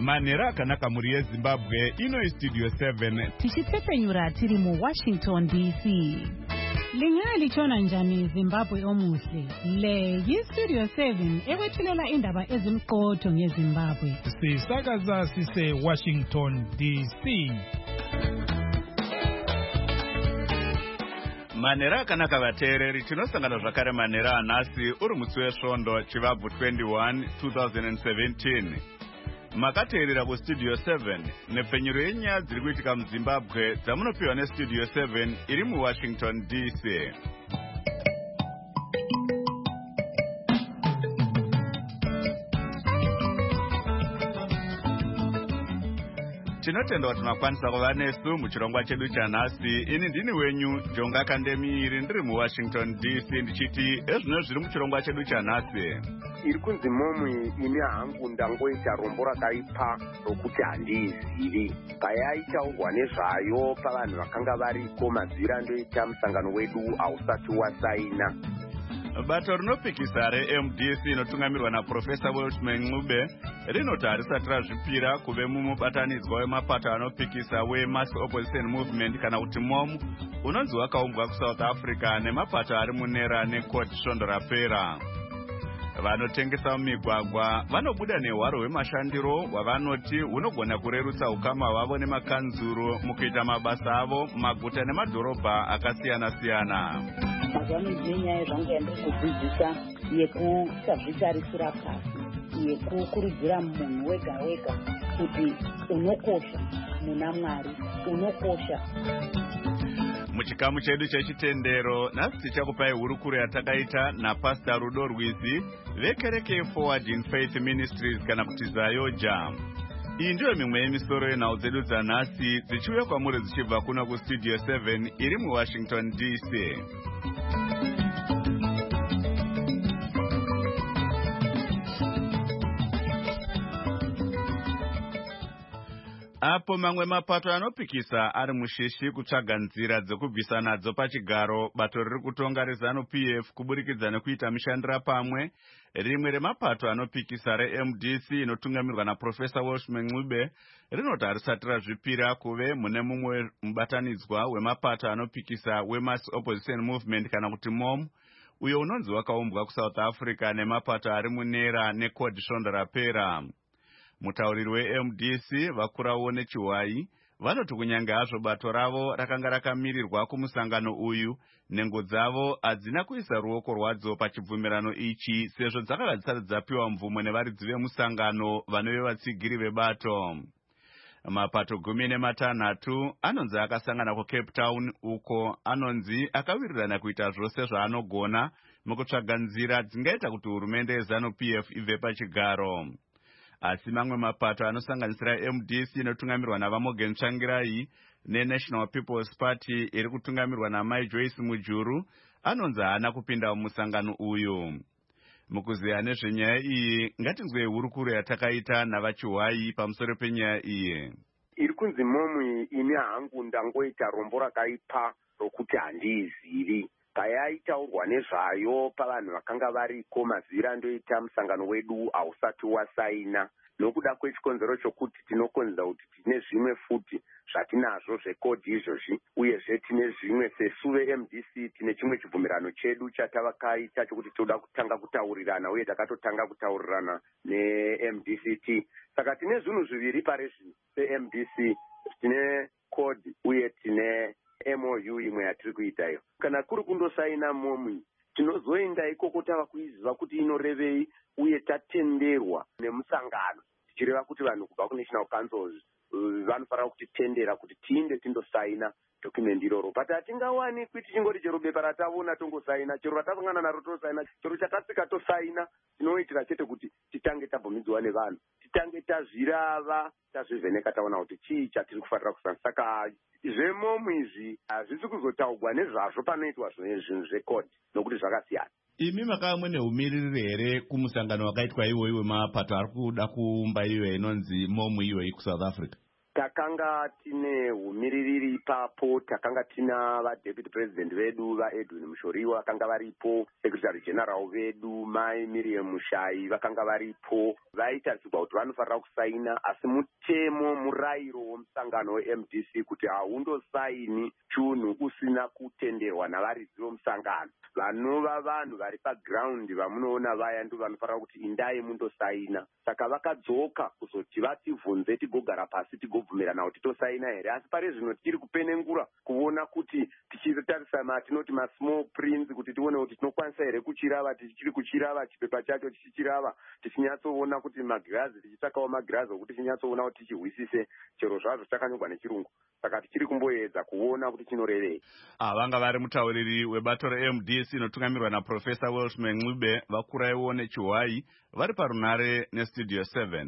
Manhero akanaka muri yeZimbabwe, ino iStudio 7. Tichitsepenyura tiri muWashington DC. Lingalichona njani Zimbabwe omuhle? Le yiStudio 7 ekwethulela indaba ezimqotho ngeZimbabwe. Sisakaza sise Washington DC. Manhero akanaka vateereri, tinosangana zvakare manhero anhasi uri musi wesvondo chivabvu 21 2017. Makateerera kuStudio 7 nepfenyuro yenyaya dziri kuitika muZimbabwe dzamunopiwa neStudio 7 iri muWashington DC. Tinotenda kuti makwanisa kuva nesu muchirongwa chedu chanhasi. Ini ndini wenyu Jonga Kandemiiri, ndiri muWashington DC, ndichiti ezvino zviri muchirongwa chedu chanhasi. Iri kunzi momwe ine hangu ndangoita rombo rakaipa rokuti handiizivi. Payaitaurwa nezvayo pavanhu vakanga variko maziviro andoita musangano wedu hausati wasaina. Bato rinopikisa reMDC inotungamirwa naProfesa Welshman Ncube rinoti harisati razvipira kuve mumubatanidzwa wemapato anopikisa weMass Opposition Movement kana kuti MOM unonzi wakaumbwa kuSouth Africa nemapato ari munera neCourt svondo rapera. Vanotengesa mumigwagwa vanobuda nehwaro hwemashandiro hwavanoti hunogona kurerutsa ukama hwavo nemakanzuru mukuita mabasa avo mumaguta nemadhorobha akasiyana-siyana. Mazvano nenyaya zvanga yandiri kudzidzisa yekusabvitarisira pasi, yekukurudzira munhu wega wega kuti unokosha muna Mwari, unokosha. Muchikamu chedu chechitendero nhasi tichakupai hurukuro yatakaita naPastor Rudo Rwizi vekereke Forward in Faith Ministries kana kuti Zayoja. Iyi ndiyo mimwe yemisoro yenhau dzedu dzanhasi dzichiuya kwamuri dzichibva kuno kuStudio 7 iri muWashington DC. Apo mamwe mapato anopikisa ari mushishi kutsvaga nzira dzekubvisa nadzo pachigaro bato riri kutonga reZANU-PF kuburikidza nekuita mishandira pamwe, rimwe remapato anopikisa reMDC inotungamirwa naProfesa Welshman Ncube rinoti harisati razvipira kuve mune mumwe mubatanidzwa wemapato anopikisa weMass Opposition Movement kana kuti MOM uyo unonzi wakaumbwa kuSouth Africa nemapato ari munera neCourt svondo rapera. Mutauriri weMDC Vakurawo Nechiwai vanoti kunyange hazvo bato ravo rakanga rakamirirwa kumusangano uyu, nhengo dzavo hadzina kuisa ruoko rwadzo pachibvumirano ichi sezvo dzakanga dzisati dzapiwa mvumo nevaridzi vemusangano vanove vatsigiri vebato. Mapato 16 anonzi akasangana kuCape Town uko anonzi akawirirana kuita zvose zvaanogona mukutsvaga nzira dzingaita kuti hurumende yeZANU-PF ibve pachigaro. Asi mamwe mapato anosanganisira MDC inotungamirwa naVamogen Tsvangirai neNational People's Party iri kutungamirwa naMai Joyce Mujuru anonzi haana kupinda mumusangano uyu. Mukuziya nezvenyaya iyi, ngatinzwe hurukuro yatakaita navaChiwai pamusoro penyaya iyi. Iri kunzi momwe ine hangu ndangoita rombo rakaipa rokuti handiizivi. Payaitaurwa nezvayo pavanhu vakanga variko maziviro andoita musangano wedu hausati wasaina. Nokuda kwechikonzero chokuti tinokonza kuti tine zvimwe futi zvatinazvo zvekodhi izvozvi, uyezve tine zvimwe sesu veMDC tine chimwe chibvumirano chedu chatavakaita chokuti toda kutanga kutaurirana, uye takatotanga kutaurirana neMDCT. Saka tine zvinhu zviviri parezvino seMDC, tine kodhi uye tine MOU imwe yatiri kuitayo. Kana kuri kundosaina momwe tinozoenda ikoko tava kuiziva kuti inorevei uye tatenderwa nemusangano, tichireva kuti vanhu kubva kuNational Councils vanofanira kutitendera kuti tiinde tindosaina document iroro. But hatingawani kuti tichingoti chero bepa ratavona tongosaina, chero ratasangana naro tosaina, chero chakatsika tosaina, tinoitira chete kuti titange tabvumidzwa nevanhu, titange tazvirava, tazvivheneka taona kuti chii chatiri kufanira kusana. Saka zvemomwe izvi hazvisi kuzotaurwa nezvazvo panoitwa zvinhu zvekodhi nokuti zvakasiyana. Imi makava mune umiririri here kumusangano wakaitwa iwoyi wemapato ari kuda kuumba iyo inonzi MOM iyoyi kuSouth Africa? takanga tine umiririri ipapo, takanga tina vadeputy president vedu vaEdwin Mushoriwa vakanga varipo, secretary general vedu mai Miriam Mushai vakanga varipo, vaitarisirwa kuti vanofanira kusaina, asi mutemo murayiro womusangano weMDC kuti haundosaini chunhu usina kutenderwa navaridzi vomusangano. Vanova vanhu vari paground vamunoona vaya ndo vanofanira kuti indai mundosaina. Saka vakadzoka kuzoti vativhunze tigogara pasi tigobvumirana kuti tosaina here, asi pari zvino tichiri kupenengura kuona kuti tichitarisa matinoti masmall prints kuti tione kuti tinokwanisa here kuchirava, tichiri kuchirava chipepa chacho tichichirava, tichinyatsoona kuti magirazi, tichitsvakawo magirazi okuti tichinyatsoona kuti tichihwisise chero zvazvo chakanyorwa nechirungu. Saka tichiri kumboedza kuona kuti chinorevei. Vanga vari mutauriri webato reMDC inotungamirwa naProfesa Welshman Ncube vakuraiwo nechiwai vari parunare neStudio 7.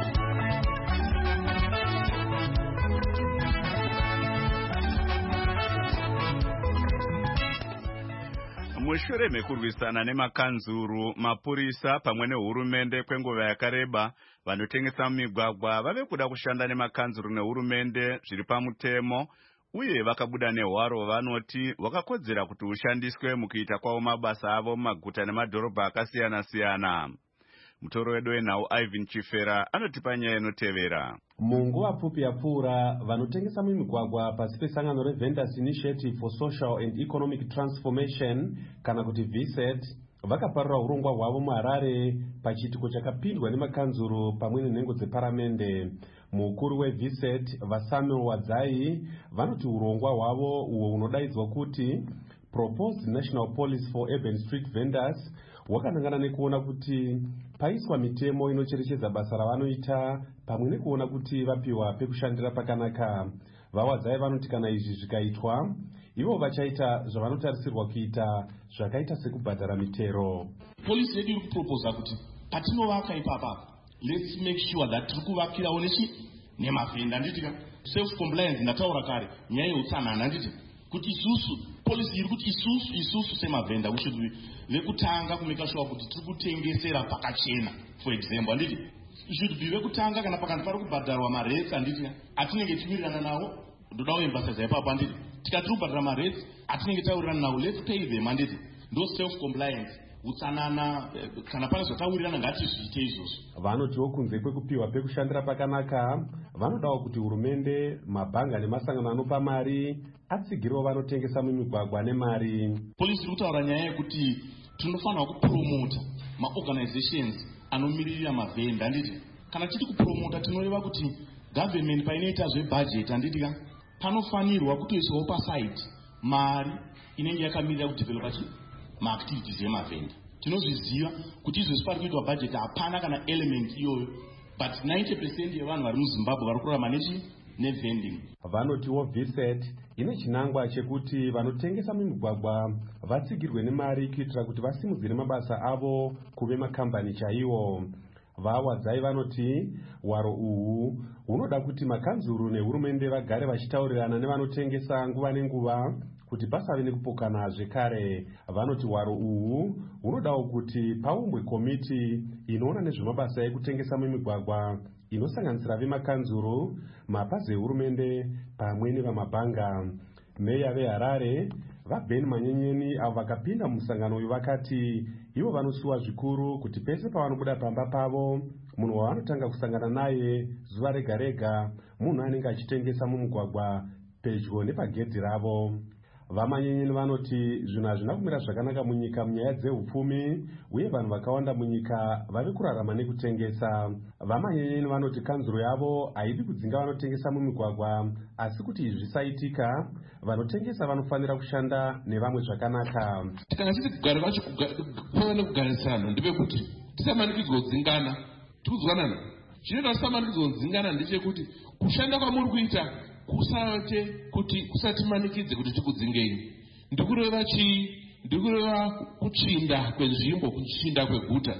Mushure mekurwisana nemakanzuru, mapurisa pamwe nehurumende kwenguva yakareba, vanotengesa mumigwagwa vave kuda kushanda nemakanzuru nehurumende zviri pamutemo, uye vakabuda nehwaro vanoti wakakodzera kuti ushandiswe mukuita kwavo mabasa avo mumaguta nemadhorobha akasiyana-siyana. Mutoro wedu wenhau Ivan Chifera anotipa nyaya inotevera. Munguva pfupi yapfuura, vanotengesa mumigwagwa pasi pesangano reVendors Initiative for Social and Economic Transformation kana kuti VSET vakaparura urongwa hwavo muHarare pachiitiko chakapindwa nemakanzuru pamwe nenhengo dzeparamende. Mukuru weVSET vaSamuel Wadzai vanoti urongwa hwavo uwo unodaidzwa kuti Proposed National Policy for Urban Street Vendors hwakanangana nekuona kuti paiswa mitemo inocherechedza basa ravanoita pamwe nekuona kuti vapiwa pekushandira pakanaka. VaWadzai vanoti kana izvi zvikaitwa, ivo vachaita zvavanotarisirwa kuita zvakaita sekubhadhara mitero. Policy yedu iri kuproposa kuti patinovaka ipapa, let's make sure that tiri kuvakirawo nemavhenda nditika self compliance ndataura kare, nyaya yeutsanana nditi kuti isusu policy iri kuti isusu semavhenda we should be vekutanga kumeka sure kuti tiri kutengesera pakachena. For example, anditi should be vekutanga kana pakati pari kubhadharwa mareits anditi atinenge tiwirirana nawo, ndoda kuemphasize ipapo anditi tikati kubhadhara mareits atinenge tawirirana nawo, let's pay them anditi ndo self compliance. Utsanana kana pane zvatawirirana ngatizviite izvozvo. Vanotiwo kunze kwekupiwa pekushandira pakanaka, vanodawo kuti hurumende, mabhanga nemasangano anopa mari atsigirewo vanotengesa mumigwagwa nemari. Polisi iri kutaura nyaya yekuti tinofanira kupromota maorganizations anomiririra mavhenda anditi kana titi kupromota tinoreva kuti government painoita zvebudget anditi panofanirwa kutoiswawo paside mari inenge yakamirira kudevelopa maactivities emavhenda. Tinozviziva kuti izvo pari kuitwa budget hapana kana element iyoyo, but 90% yevanhu vari muZimbabwe vari kurarama nevending. Vanotiwo VSET ine chinangwa chekuti vanotengesa mumigwagwa vatsigirwe nemari kuitira kuti vasimudzire mabasa avo kuve makambani chaiwo. VaWadzai vanoti hwaro uhu hunoda kuti makanzuru nehurumende vagare vachitaurirana nevanotengesa nguva nenguva kuti pasave nekupokana zvekare. Vanoti hwaro uhu hunodawo kuti paumbwe komiti inoona nezvemabasa ekutengesa mumigwagwa inosanganisira vemakanzuru, mapazi ehurumende pamwe nevamabhanga. Meya veHarare vaBen Manyenyeni avo vakapinda musangano uyu vakati ivo vanosiwa zvikuru kuti pese pavanobuda pamba pavo munhu wavanotanga kusangana naye zuva rega rega munhu anenge achitengesa mumugwagwa pedyo nepagedhi ravo. VaManyenyeni vanoti zvinhu hazvina kumira zvakanaka munyika munyaya dzeupfumi uye vanhu vakawanda munyika vave kurarama nekutengesa. VaManyenyeni vanoti kanzuro yavo haidi kudzinga vanotengesa mumigwagwa, asi kuti izvi zvisaitika vanotengesa vanofanira kushanda nevamwe zvakanaka. Kana tiri kugara vacho kuva nekugarisana ndepekuti tisamanikidzwa kudzingana, tikuzwanana. Chinoita tisamanikidzwa kudzingana ndechekuti kushanda kwamuri kuita kusate kuti kusatimanikidze kuti tikudzingei. Ndikureva chii? Ndikureva kutsvinda kwenzvimbo, kutsvinda kweguta.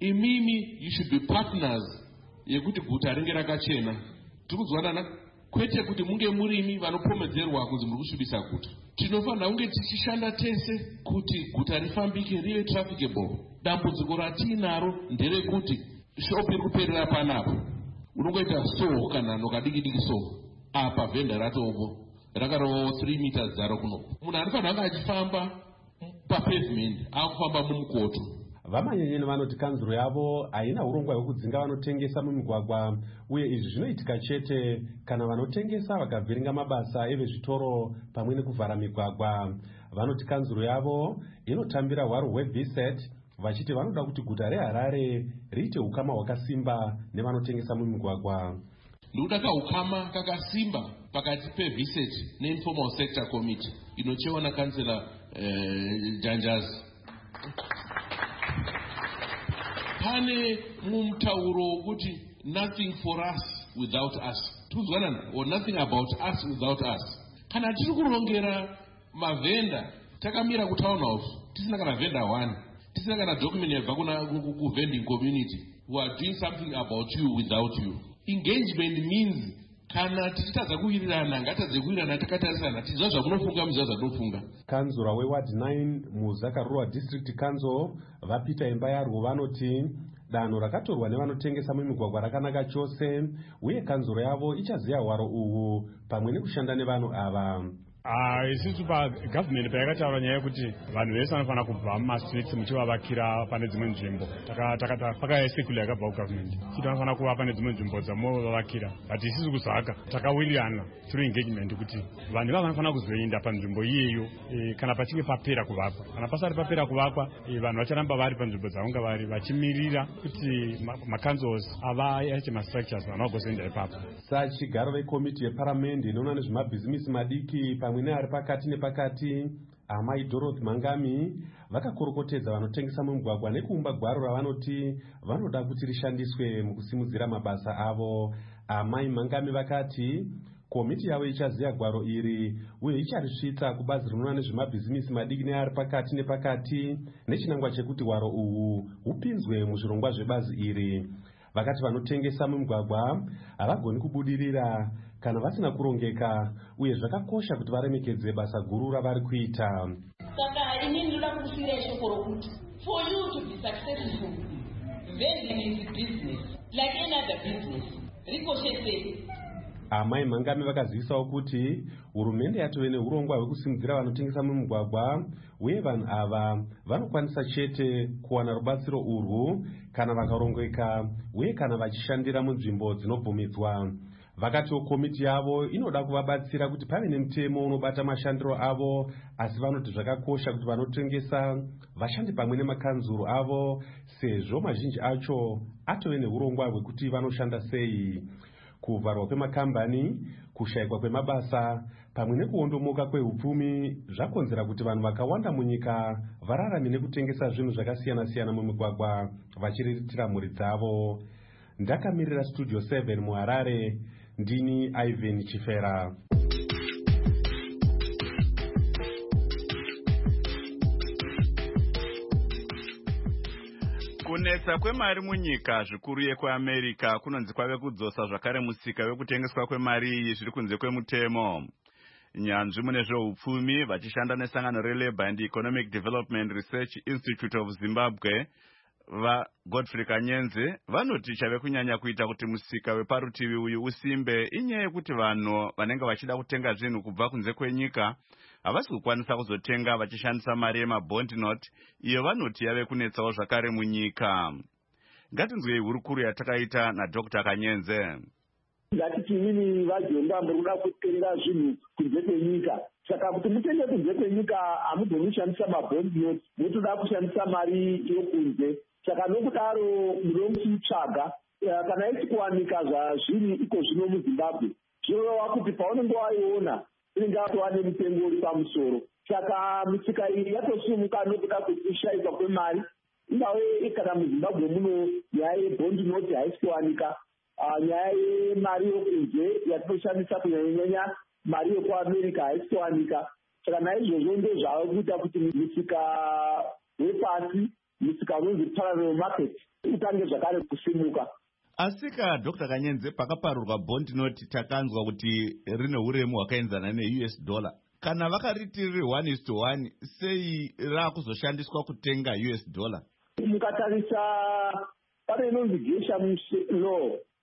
Imimi you should be partners yekuti guta ringe rakachena. Tikuzwanana? Kwete kuti munge murimi vanopomedzerwa kunzi muri kusvibisa guta. Tinofanira kunge tichishanda tese kuti guta rifambike rive trafficable. Dambudziko ratinaro nderekuti shopu iri kuperera panapo. unongoita so kana nokadiki so apa vhenda ratopo rakarovawo 3 meters dzaro kunoku. Munhu anofanira anga achifamba papavement akufamba mumukoto. Vamanyenyeni vanoti kanzuro yavo haina urongwa hwekudzinga vanotengesa mumigwagwa, uye izvi zvinoitika chete kana vanotengesa vakavhiringa mabasa evezvitoro pamwe nekuvhara migwagwa. Vanoti kanzuro yavo inotambira hwaro hweVSET vachiti vanoda kuti guta reHarare riite ukama hwakasimba nevanotengesa mumigwagwa. Ndokuda kaukama kakasimba pakati peVSET neinformal sector committee inochewa nakansela Janjazi. Pane mumtauro wokuti nothing for us without us. Tuzwanana, or nothing about us without us. Kana tiri kurongera mavenda takamira ku town house tisina kana vendor one, tisina kana document yabva ku vending community who are doing something about you without you. Engagement means kana tichitadza kuwirirana ngatadze kuwirirana takatarisana tiziva zvamunofunga muziva zvatofunga. Kanzura weward 9 muZakarua District Council vapita imba yarwo vanoti danho rakatorwa nevanotengesa mumigwagwa rakanaka chose, uye kanzuro yavo ichaziya hwaro uhu pamwe nekushanda nevanhu ava. Isusu pagavhumenti payakataura nyaya yekuti vanhu vese vanofanira kubva mumastreets muchivavakira pane dzimwe nzvimbo, pakaesekula yakabva kugavhumenti kuti vanofanira kuva pane dzimwe nzvimbo dzamovavakira, but isusu kuzaka takawirirana through engagement kuti vanhu ivavo vanofanira kuzoenda panzvimbo iyeyo kana pachinge papera kuvakwa. Kana pasati papera kuvakwa vanhu vacharamba vari panzvimbo dzavanga vari vachimirira kuti macanzels avayache mastructures vanhu vagozoenda ipapo. Sachigaro vekomiti yeparamende inoona nezvemabhizimisi madiki pamwe neari pakati nepakati, Amai Dorothy Mangami vakakorokotedza vanotengesa mumugwagwa nekuumba gwaro ravanoti vanoda kuti rishandiswe mukusimudzira mabasa avo. Amai Mangami vakati komiti yavo ichaziya gwaro iri uye icharisvitsa kubazi rinoona nezvemabhizimisi madiki neari pakati nepakati nechinangwa chekuti gwaro uhu hupinzwe muzvirongwa zvebazi iri. Vakati vanotengesa mumugwagwa havagoni kubudirira kana vasina kurongeka, uye zvakakosha kuti varemekedze basa guru ravari kuita. Saka inini ndoda kusira shoko rokuti for you to be successful, vending is business like any other business. Ricochet. Amai Mangami vakazivisawo kuti hurumende yatove neurongwa hwekusimudzira vanotengesa mumugwagwa, uye vanhu ava vanokwanisa chete kuwana rubatsiro urwu kana vakarongeka uye kana vachishandira munzvimbo dzinobvumidzwa. Vakatiwo komiti yavo inoda kuvabatsira kuti pave nemutemo unobata mashandiro avo, asi vanoti zvakakosha kuti vanotengesa vashande pamwe nemakanzuru avo sezvo mazhinji acho atove neurongwa hwekuti vanoshanda sei. Kuvharwa kwemakambani, kushayikwa kwemabasa pamwe nekuondomoka kwehupfumi zvakonzera kuti vanhu vakawanda munyika vararame nekutengesa zvinhu zvakasiyana-siyana mumigwagwa vachiriritira mhuri dzavo. Ndakamirira Studio 7 muHarare, ndini Ivan Chifera. Kunetsa kwemari munyika zvikuru yekuAmerica kunonzi kwave kudzosa zvakare musika wekutengeswa kwemari iyi zviri kunze kwemutemo. Nyanzvi mune zveupfumi vachishanda nesangano reLabour and Economic Development Research Institute of Zimbabwe Godfrey Kanyenze vanoti chave kunyanya kuita kuti musika weparutivi uyu usimbe inyaya yekuti vanhu vanenge vachida kutenga zvinhu kubva kunze kwenyika havasi kukwanisa kuzotenga vachishandisa mari yemabond note iyo vanoti yave kunetsawo zvakare munyika. Ngatinzwei hurukuru yatakaita naDr. Kanyenze. Ngatiti inini vajomba muri kuda kutenga zvinhu kunze kwenyika, saka kuti mutenge kunze kwenyika hamugoni kushandisa mabond note, mutoda kushandisa mari yokunze. Saka nokudaro munomuchitsvaga kana isi kuwanika zvazviri iko zvino muZimbabwe zvinoreva kuti paunenge waiona inenge yatova nemutengo uri pamusoro. Saka misika iyi yatosimuka nokuda kushayikwa kwemari, ingave kana muZimbabwe muno nyaya yebond note haisi kuwanika, nyaya yemari yokunze yatinoshandisa kunyanya mari yekuAmerica haisi kuwanika. Saka naizvozvo ndozvava kuita kuti musika wepasi, musika unonzi parallel market, utange zvakare kusimuka. Asika Dr. Kanyenze, pakaparurwa bond note takanzwa kuti rine uremu hwakaenzana neUS dollar. Kana vakariti riri 1:1, sei rakuzoshandiswa kutenga US dollar? Mukatarisa pane inonzi Gresham law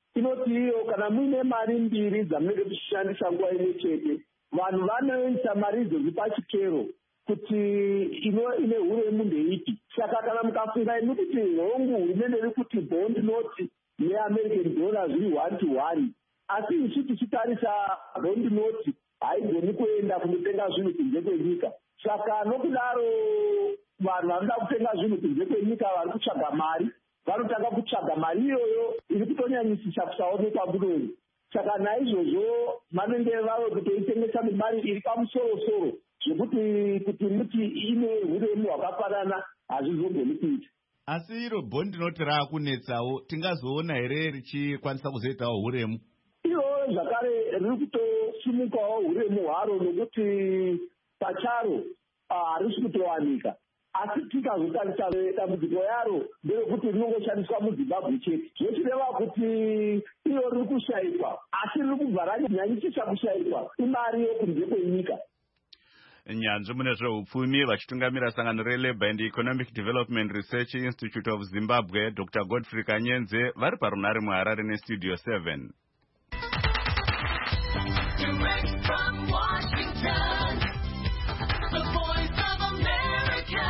inoti iyo kana muine mari mbiri dzamunenge tichishandisa nguva imwe chete, vanhu vanoisa mari idzodzo pachikero kuti ine huremu ndeipi. Saka kana mukafunga imi kuti hongu hurumende iri kuti bond noti neamerican dollar zviri 1-to-1, asi isu tichitarisa bond noti haigoni kuenda kunotenga zvinhu kunze kwenyika. Saka nokudaro vanhu vanoda kutenga zvinhu kunze kwenyika vari kutsvaga mari, vanotanga kutsvaga mari iyoyo iri kutonyanyisisa kusaonekwa munomu. Saka naizvozvo vanenge vave kutoitengesa nemari iri pamusoro-soro zvekuti kuti muti ine huremu hwakafanana hazvizogoni kuita. Asi iro bhondi noti raakunetsawo, tingazoona here richikwanisa kuzoitawo huremu? Iro zvakare riri kutosimukawo huremu hwaro nokuti pacharo harisi kutowanika. Asi tikazotarisa dambudziko yaro nderekuti rinongoshandiswa muZimbabwe chete, zvochireva kuti iyo riri kushayikwa, asi riri kubva ranyanyisisa kushayikwa imari yokunze kwenyika. Nyanzvi mune zveupfumi vachitungamira sangano reLabour and Economic Development Research Institute of Zimbabwe, Dr. Godfrey Kanyenze, vari parunare muHarare neStudio 7. Direct from Washington, the voice of America,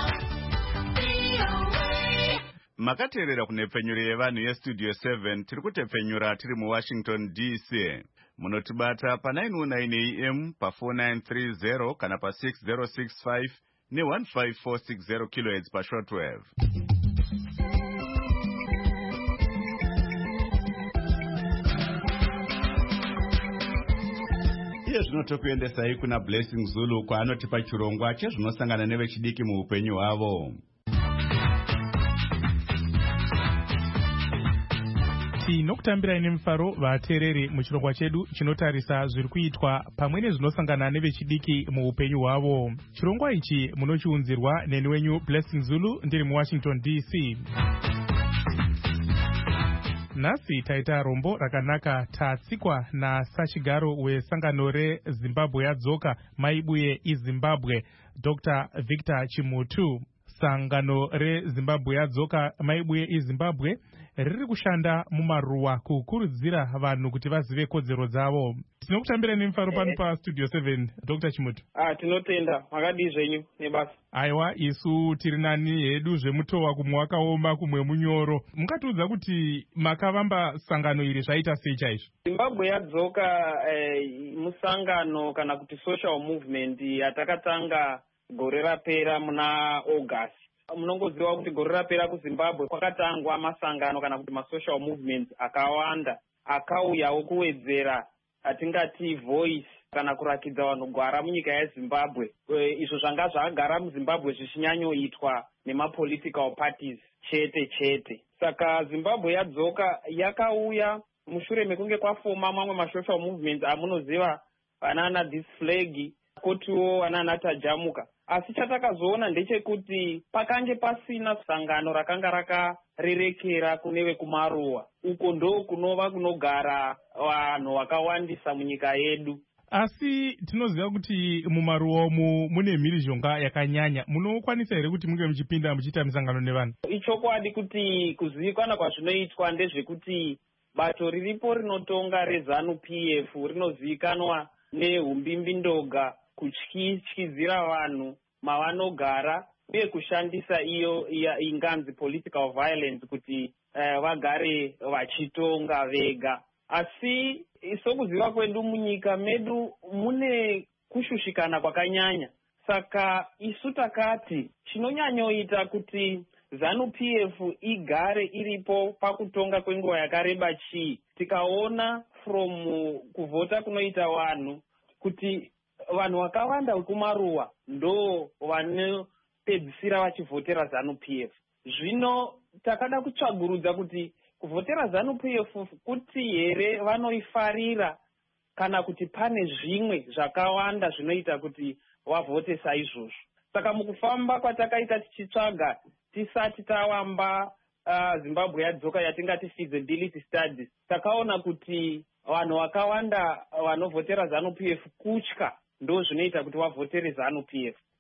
VOA. Makateerera kunepfenyuro yevanhu yeStudio 7, tiri kutepfenyura tiri muWashington DC. Munotibata pa919 AM pa4930 kana pa6065 ne15460 kHz pashortwave. Iye zvinotokuendesai kuna Blessing Zulu kwaanotipa chirongwa chezvinosangana nevechidiki muupenyu hwavo. Tinokutambirai nemufaro vateereri muchirongwa chedu chinotarisa zviri kuitwa pamwe nezvinosangana nevechidiki muupenyu hwavo. Chirongwa ichi munochiunzirwa neni wenyu Blessing Zulu ndiri muWashington DC. Nhasi taita rombo rakanaka tatsikwa nasachigaro wesangano reZimbabwe yadzoka maibuye iZimbabwe Dr. Victor Chimutu. Sangano reZimbabwe yadzoka maibuye iZimbabwe riri kushanda mumaruwa kukurudzira vanhu kuti vazive kodzero dzavo. Tinokutambira nemufaro pano paStudio 7, Dr. Chimutu. Tinotenda, makadii zvenyu nebasa? Aiwa, isu tiri nani hedu zvemutova kumwe wakaoma kumwe munyoro. Mungatiudza kuti makavamba sangano iri zvaita sei chaizvo? Zimbabwe yadzoka musangano kana kuti social movement yatakatanga gore rapera muna August. Munongoziva kuti gore rapera kuZimbabwe kwakatangwa masangano kana kuti masocial movements akawanda akauyawo kuwedzera atingati voice kana kurakidza vanhu gwara munyika yeZimbabwe, izvo zvanga zvagara muZimbabwe zvichinyanyoitwa nemapolitical parties chete. Saka Zimbabwe yadzoka yakauya mushure mekunge kwafoma mamwe masocial movements amunoziva vanana This Flag, kotiwo vanana Tajamuka. Asi chatakazoona ndechekuti pakange pasina sangano rakanga rakarerekera kune vekumaruwa, uko ndo kunova kunogara vanhu vakawandisa munyika yedu. Asi tinoziva kuti mumaruwa umu mune mhirizhonga yakanyanya. Munokwanisa here kuti munge muchipinda muchiita misangano nevanhu? Ichokwadi kuti kuzivikanwa kwazvinoitwa ndezvekuti bato riripo rinotonga reZANU-PF rinozivikanwa nehumbimbi-ndoga, kutyidzira vanhu mavanogara uye kushandisa iyo inganzi political violence kuti vagare vachitonga vega. Asi sokuziva kwedu munyika medu mune kushushikana kwakanyanya. Saka isu takati chinonyanyoita kuti ZANU-PF igare iripo pakutonga kwenguva yakareba chii. Tikaona from kuvhota kunoita vanhu kuti vanhu vakawanda vekumaruwa ndo vanopedzisira vachivhotera ZANU-PF. Zvino takada kutsvagurudza kuti kuvhotera ZANU-PF kuti here vanoifarira kana kuti pane zvimwe zvakawanda zvinoita kuti vavhote saizvozvo. Saka mukufamba kwatakaita tichitsvaga tisati tawamba Zimbabwe yadzoka yatingati feasibility studies, takaona kuti vanhu vakawanda vanovhotera ZANU-PF kutya ndo zvinoita kuti vavhotere ZANU-PF.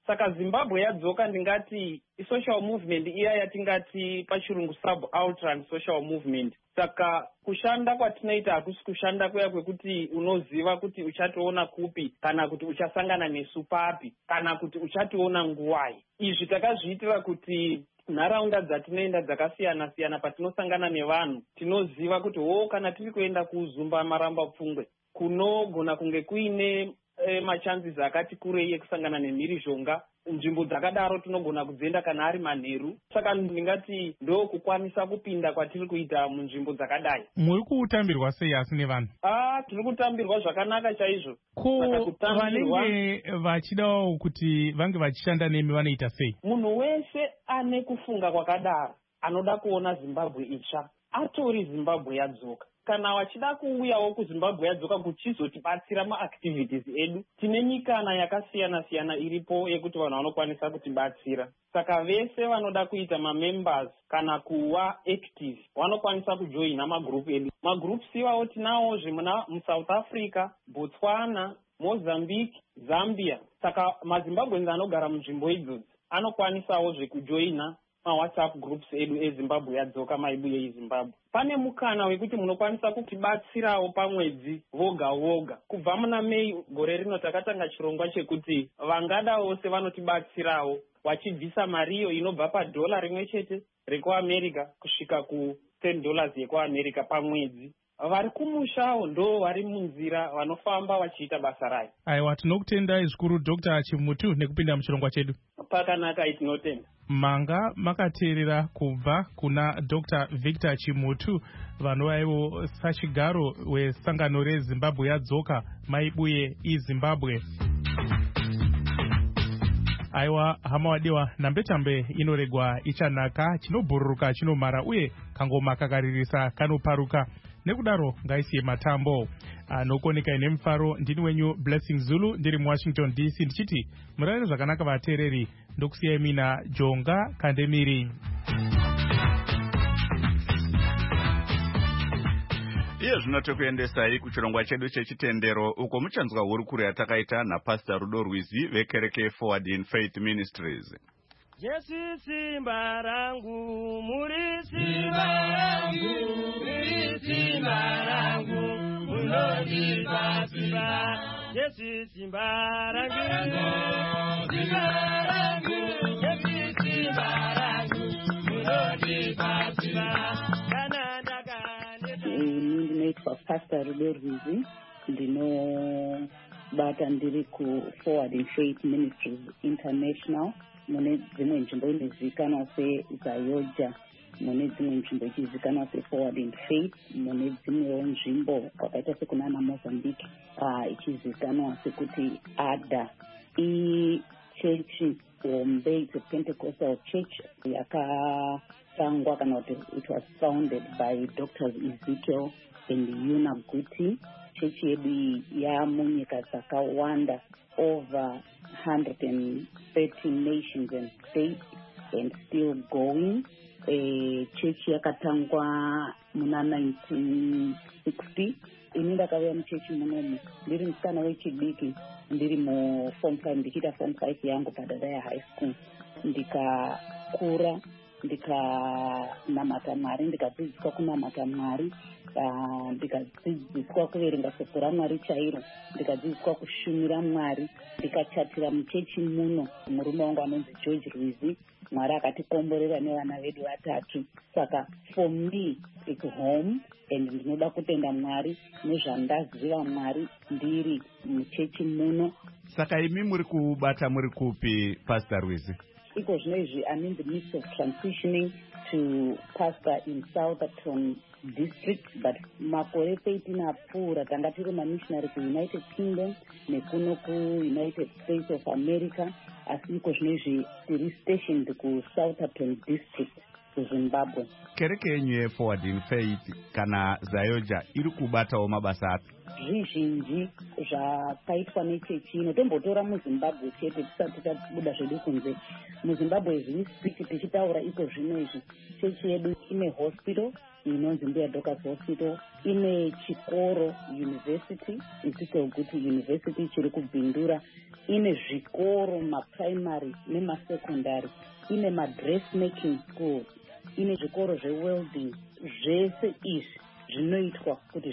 saka Zimbabwe yadzoka ndingati social movement iya yatingati pachirungu subaltern social movement. Saka kushanda kwatinoita hakusi kushanda kuya kwekuti unoziva kuti uchatoona kupi kana kuti uchasangana nesu papi kana kuti uchationa nguwai. Izvi takazviitira kuti nharaunda dzatinoenda dzakasiyana siyana patinosangana nevanhu tinoziva kuti kana tiri kuenda kuZumba Maramba Pfungwe kunogona kunge kuine machances akati kurei ekusangana nemhirizhonga. Nzvimbo dzakadaro tinogona kudzenda kana ari manheru. Saka ndingati ndo kukwanisa kupinda kwatiri kuita munzvimbo dzakadai. Muri kutambirwa sei asi nevanhu? Tiri kutambirwa zvakanaka chaizvo. Ko vanenge vachidawo kuti vange vachishanda nemi vanoita sei? Munhu wese ane kufunga kwakadaro anoda kuona Zimbabwe itsva atori Zimbabwe yadzoka. Kana wachida kuuyawo kuZimbabwe yadzoka kuchizotibatsira maactivities edu, tine nyikana yakasiyana siyana iripo yekuti vanhu vanokwanisa kutibatsira. Saka vese vanoda kuita mamembers kana kuva active vanokwanisa kujoina magroup edu. Magroups iwawo tinawozve muSouth Africa, Botswana, Mozambique, Zambia. Saka maZimbabweans anogara munzvimbo idzodzi anokwanisawo zvekujoina WhatsApp groups edu eZimbabwe yadzoka maibuye eZimbabwe. Pane mukana wekuti munokwanisa kutibatsirawo pamwedzi voga voga. Kubva muna Mei gore rino takatanga chirongwa chekuti vangada vose vanotibatsirawo wachibvisa mariyo inobva padhola rimwe chete rekuAmerica kusvika ku$10 yekuAmerica pamwedzi. Vari kumushawo ndo vari munzira vanofamba vachiita basa rayo. Aiwa, tinokutendai zvikuru Dr. Chimutu nekupinda muchirongwa chedu. Pakanaka, itinotenda. Manga makateerera kubva kuna Dr. Victor Chimutu vanovaivo sachigaro wesangano reZimbabwe yadzoka maibuye iZimbabwe. Aiwa, hama wadiwa, nambetambe inoregwa ichanaka, chinobhururuka chinomara uye kangoma kakaririsa kanoparuka. Nekudaro ngaisiye matambo. Nokuoneka ine mufaro, ndini wenyu Blessing Zulu, ndiri muWashington DC, ndichiti murare zvakanaka vateereri, ndokusiyai mina Jonga Kandemiri. Iye zvino tokuendesai kuchirongwa chedu chechitendero uko muchanzwa hurukuro yatakaita naPastor Rudo Rwizi vekereke Forward in Faith Ministries. Jesu simba rangu, muri simba rangu, muri simba rangu, munodipa simba. Jesu simba rangu, simba rangu, Jesu simba rangu, munodipa simba. Ndinoitwa Pastor Rudo Rwizi, ndinobata ndiri ku-Forward in Faith Ministries International. Mune dzimwe nzvimbo inozivikanwa seZayoja, mune dzimwe nzvimbo ichizivikanwa seForward in Faith, mune dzimwewo nzvimbo kwakaita sekunana Mozambique ichizivikanwa sekuti ADA. Ichechi hombe, it's a Pentecostal church yakatangwa kana kuti it was founded by Drs. Ezekiel and Yuna Guti. Chechi yedu yamunyika dzakawanda over 130 nations and states and still going. Chechi yakatangwa muna 1960. Ini ndakauya muchechi munomu ndiri musikana wechidiki, ndiri muform 5 ndichiita form 5 yangu padada ya high school. Ndikakura ndikanamata Mwari, ndikadzidziswa kunamata Mwari, ndikadzidziswa kuverenga shoko raMwari chairo, ndikadzidziswa kushumira Mwari, ndikachatira muchechi muno. Murume wangu anonzi George Rwizi, Mwari akatikomborera nevana vedu 3. Saka for me it's home, and ndinoda kutenda Mwari nezvandaziva Mwari ndiri muchechi muno. Saka imi muri kubata muri kupi, Pastor Rwizi? Iko zvinezvi I'm in the midst of transitioning to pastor in Southampton district, but makore 18 apfuura tanga tiri mamissionary kuUnited Kingdom nekuno kuUnited States of America, asi iko zvinezvi tiri stationed kuSouthampton district kuZimbabwe. Kereke yenyu yeForward in Faith kana Zayoja iri kubatawo mabasa api? Zvizhinji zvakaitwa nechechi ino tombotora muZimbabwe chete tisati tabuda zvedu kunze. muZimbabwe zviri speak tichitaura iko zvino izvi, chechi yedu ine hospital inonzi Mbuya Dorcas Hospital, ine chikoro university, Ezekiel Guti University chiri kubhindura, ine zvikoro maprimary nemasecondary, ine madressmaking schools, ine zvikoro zvewelding. Zvese izvi zvinoitwa kuti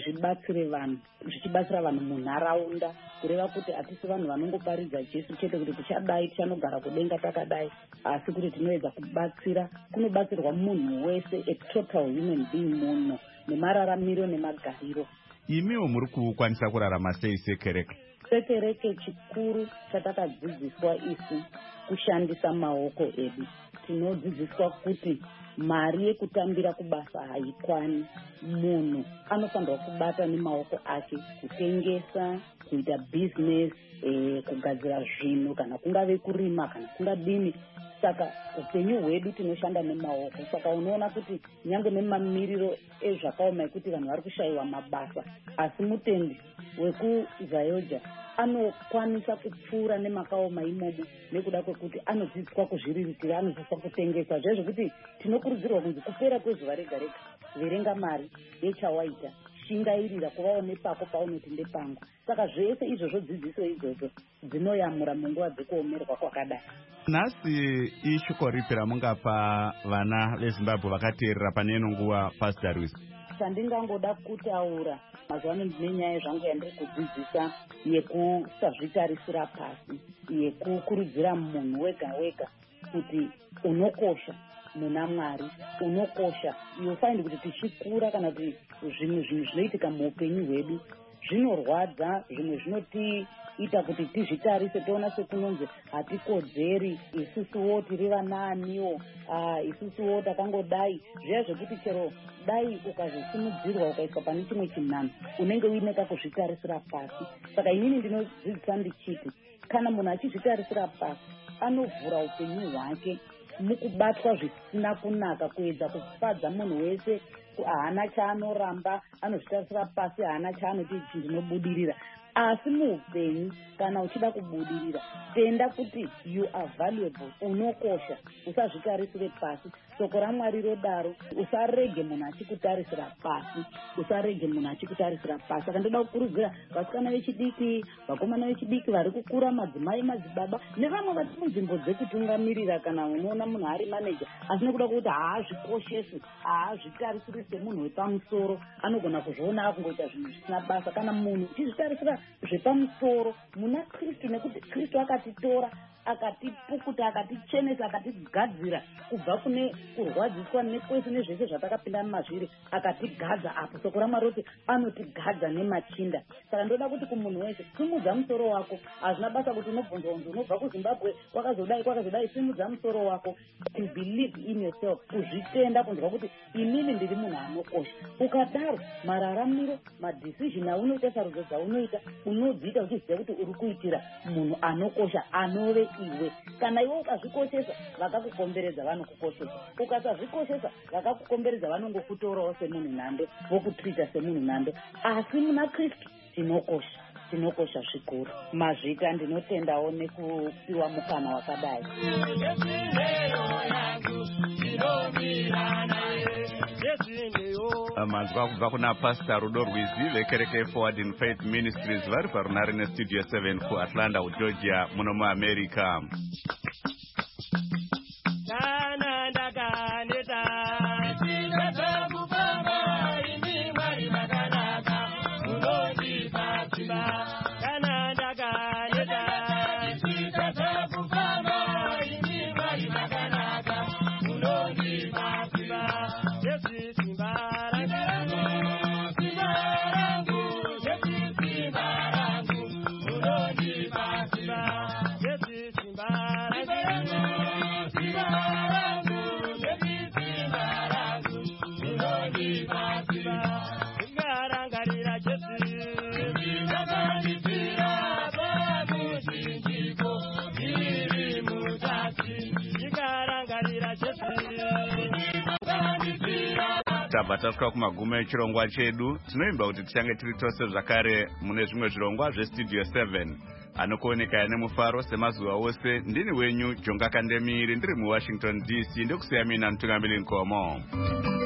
zvichibatsira vanhu munharaunda, kureva kuti hatisi vanhu vanongoparidza Jesu chete kuti tichadai tichanogara kudenga takadai, asi kuti tinoedza kubatsira. Kunobatsirwa munhu wese, a total human being muno, nemararamiro nemagariro. Imiwo muri kukwanisa kurarama sei sekereke? Sekereke chikuru chatakadzidziswa isi kushandisa maoko edu. Tinodzidziswa kuti mari yekutambira kubasa haikwani. Munhu anofanirwa kubata nemaoko ake, kutengesa, kuita business, kugadzira zvinhu, kana kungave kurima, kana kungadini. Saka upenyu hwedu tinoshanda nemaoko. Saka unoona kuti nyange nemamiriro ezvakaoma ekuti vanhu vari kushayiwa mabasa, asi mutendi wekuZayoja anokwanisa kupfuura nemakaoma imomo nekuda kwekuti anodzidziswa kuzviriritira, anodzidziswa kutengesa. Zvezvekuti tinokurudzirwa kunzi kupera kwezuva rega rega verenga mari yechawaita, shingairira kuvawo nepako paunoti ndepangu. Saka zvese izvozvo dzidziso izvozvo dzinoyamura munguva dzekuomerwa kwakadai. Nhasi ishoko ripi ramungapa vana veZimbabwe vakateerera pane ino nguva, Pastor Lewis? Chandingangoda kutaura mazuva ano ndine nyaya zvangu yandiri kudzidzisa yekusazvitarisira pasi, yekukurudzira munhu wega wega kuti unokosha muna Mwari, unokosha. You find kuti tichikura kana kuti zvimwe zvinoitika muupenyu hwedu zvinorwadza, zvimwe zvinotiita kuti tizvitarise, toona sekunonzi hatikodzeri, isusuwo tiri vananiwo, isusuwo takangodai. Zviya zvekuti chero dai ukazosimudzirwa ukaiswa pane chimwe chinhano unenge uine kakuzvitarisira pasi. Saka inini ndinodzidzisa ndichiti kana munhu achizvitarisira pasi anovhura upenyu hwake mukubatwa zvisina kunaka, kuedza kufadza munhu wese. Haana chaanoramba, anozvitarisira pasi, haana chaanoti ichi ndinobudirira. Asi muupenyu kana uchida kubudirira, tenda kuti you are valuable, unokosha, usazvitarisire pasi. Soko raMwari rodaro, usarege munhu achikutarisira pasi, usarege munhu achikutarisira pasi. Saka ndoda kukurudzira vasikana vechidiki, vakomana vechidiki vari kukura, madzimai, madzibaba nevamwe vari munzvimbo dzekutungamirira, kana unoona munhu ari maneja asi nekuda kuti haazvikoshesi, haazvitarisiri semunhu wepamusoro, anogona kuzviona akungoita zvinhu zvisina basa. Kana munhu uchizvitarisira zvepamusoro muna Kristu, nekuti Kristu akatitora, akatipukuta, akatichenesa, akatigadzira kubva kune kurwadziswa nekwese nezvese zvatakapinda mazviri, akatigadza apo. Soko raMwari roti anotigadza nemachinda. Saka ndoda kuti kumunhu wese simudza musoro wako. Hazvina basa kuti unobvunzwa unzi unobva kuZimbabwe kwakazodai, simudza musoro wako. To believe in yourself, kuzvitenda, kunzwa kuti inini ndiri munhu anokosha. Ukadaro mararamiro, madecision aunoita, sarudzo dzaunoita, unodziita uchiziva kuti uri kuitira munhu anokosha, anove iwe. Kana iwe ukazvikoshesa, vakakukomberedza vanokukoshesa. Ukasazvikoshesa, vakakukomberedza vanongokutorawo semunhu nhando, vokutrita semunhu nhando. Asi muna Kristu tinokosha, tinokosha zvikuru. Mazvita ndinotendawo nekupiwa mukana wakadai. Manzwa kubva kuna Pastor Rudo Rwizi vekereke Forward in Faith Ministries vari parunare nestudio 7 kuAtlanta, Georgia, muno muAmerica. Tabva tasvika kumagumo echirongwa chedu. Tinoimba kuti tichange tiri tose zvakare mune zvimwe zvirongwa zvestudio 7 anokuoneka nemufaro semazuva ose. Ndini wenyu Jonga Kandemiri, ndiri muWashington DC, ndokusiya mina Mutungamiri Nkomo.